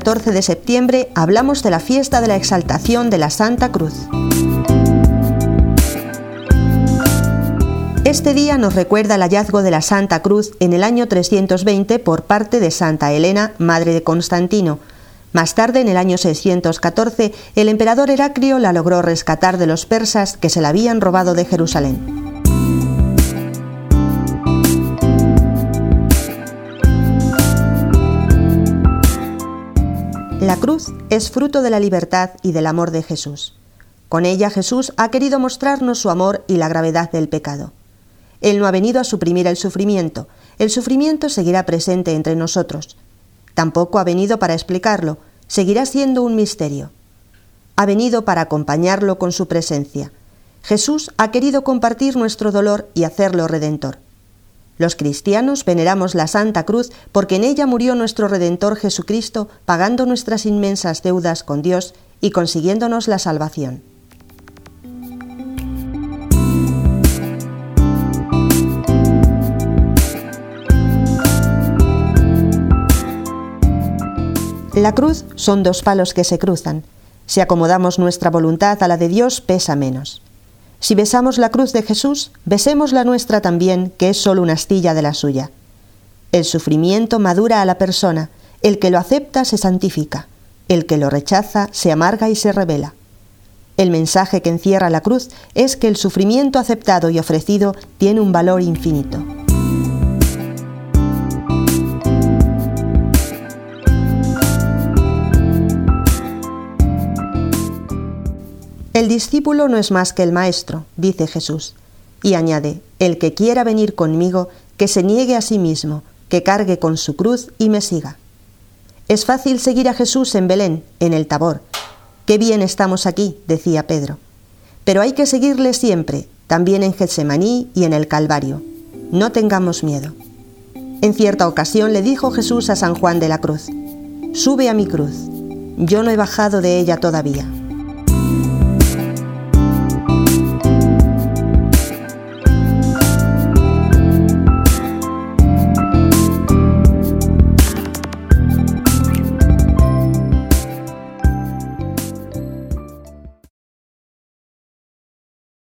14 de septiembre hablamos de la fiesta de la exaltación de la Santa Cruz. Este día nos recuerda el hallazgo de la Santa Cruz en el año 320 por parte de Santa Helena, madre de Constantino. Más tarde, en el año 614, el emperador Heraclio la logró rescatar de los persas que se la habían robado de Jerusalén. La cruz es fruto de la libertad y del amor de Jesús. Con ella Jesús ha querido mostrarnos su amor y la gravedad del pecado. Él no ha venido a suprimir el sufrimiento seguirá presente entre nosotros. Tampoco ha venido para explicarlo, seguirá siendo un misterio. Ha venido para acompañarlo con su presencia. Jesús ha querido compartir nuestro dolor y hacerlo redentor. Los cristianos veneramos la Santa Cruz porque en ella murió nuestro Redentor Jesucristo, pagando nuestras inmensas deudas con Dios y consiguiéndonos la salvación. La cruz son dos palos que se cruzan. Si acomodamos nuestra voluntad a la de Dios, pesa menos. Si besamos la cruz de Jesús, besemos la nuestra también, que es solo una astilla de la suya. El sufrimiento madura a la persona, el que lo acepta se santifica, el que lo rechaza se amarga y se rebela. El mensaje que encierra la cruz es que el sufrimiento aceptado y ofrecido tiene un valor infinito. El discípulo no es más que el maestro, dice Jesús, y añade, el que quiera venir conmigo, que se niegue a sí mismo, que cargue con su cruz y me siga. Es fácil seguir a Jesús en Belén, en el Tabor. Qué bien estamos aquí, decía Pedro. Pero hay que seguirle siempre, también en Getsemaní y en el Calvario. No tengamos miedo. En cierta ocasión le dijo Jesús a San Juan de la Cruz, sube a mi cruz, yo no he bajado de ella todavía.